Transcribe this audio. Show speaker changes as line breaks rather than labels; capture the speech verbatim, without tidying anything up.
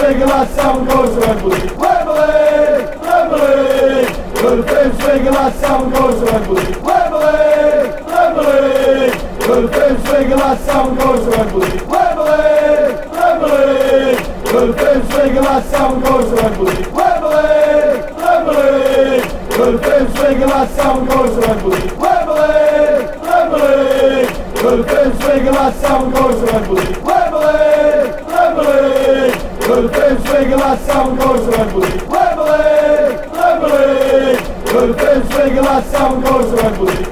swinging like someone goes to Wembley. Wembley, Wembley. We're the fame swinging like someone goes to Wembley. Wembley, Wembley. We're the fame swinging like someone goes to Wembley. Wembley, Wembley. We're the fame swinging like someone goes to Wembley. Wembley, Wembley. We're the fame swinging like someone goes to Wembley. Wembley, Wembley. We're the fame swinging like someone goes to Wembley. Wembley, Wembley. We're the fame swinging like someone goes to Wembley. Wembley, Wembley. We're the fame swinging like someone goes to Wembley.